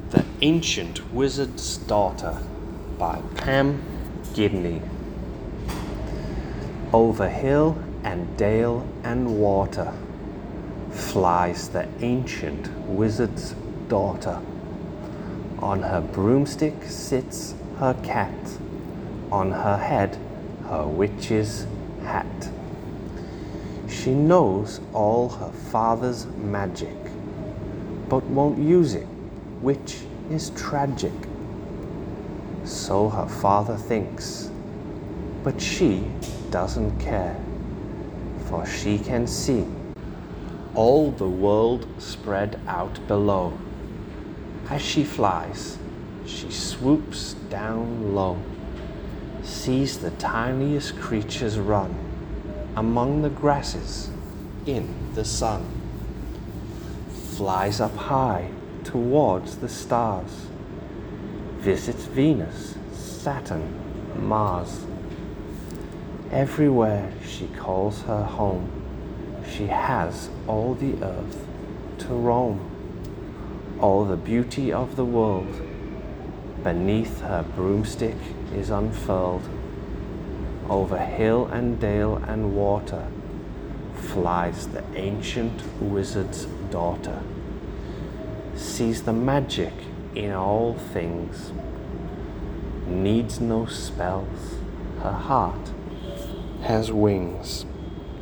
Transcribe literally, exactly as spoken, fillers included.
The Ancient Wizard's Daughter by Pam Gidney. Over hill and dale and water flies the ancient wizard's daughter. On her broomstick sits her cat, on her head her witch's hat. She knows all her father's magic, but won't use it, which is tragic. So her father thinks, but she doesn't care, for she can see all the world spread out below. As she flies, she swoops down low, sees the tiniest creatures run among the grasses in the sun, flies up high towards the stars, visits Venus, Saturn, Mars. Everywhere she calls her home, she has all the earth to roam. All the beauty of the world beneath her broomstick is unfurled. Over hill and dale and water flies the ancient wizard's daughter. Sees the magic in all things, needs no spells, her heart has wings.